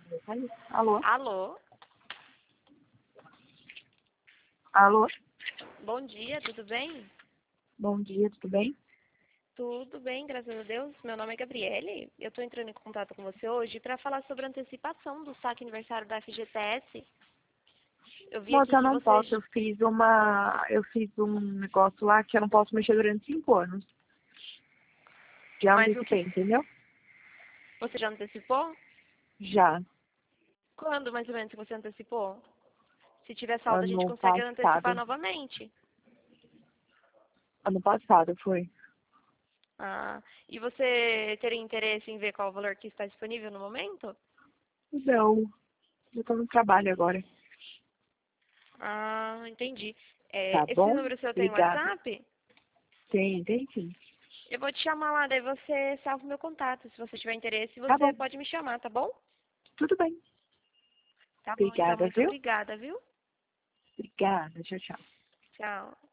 Alô? Alô? Alô? Bom dia, tudo bem? Bom dia, tudo bem? Tudo bem, graças a Deus. Meu nome é Gabriele. Eu estou entrando em contato com você hoje para falar sobre a antecipação do saque aniversário da FGTS. Eu vi aqui Moça, eu que não você... posso, eu fiz um negócio lá que eu não posso mexer durante 5 anos. Já Mas o que... antecipei, entendeu? Você já antecipou? Já, Quando, mais ou menos, que você antecipou? Se tiver saldo, a gente ano consegue antecipar passado. novamente. Ano passado foi. Ah, e você teria interesse em ver qual o valor que está disponível no momento? Não, eu tô no trabalho agora. Ah, entendi. Tá Esse bom? número seu tem Obrigada. WhatsApp? Tem sim. Eu vou te chamar lá, daí você salva o meu contato. Se você tiver interesse, Tá você bom, pode me chamar, tá bom? tudo bem. Tá bom, então. Obrigada, Muito viu? obrigada, viu? Obrigada, tchau, tchau. Tchau.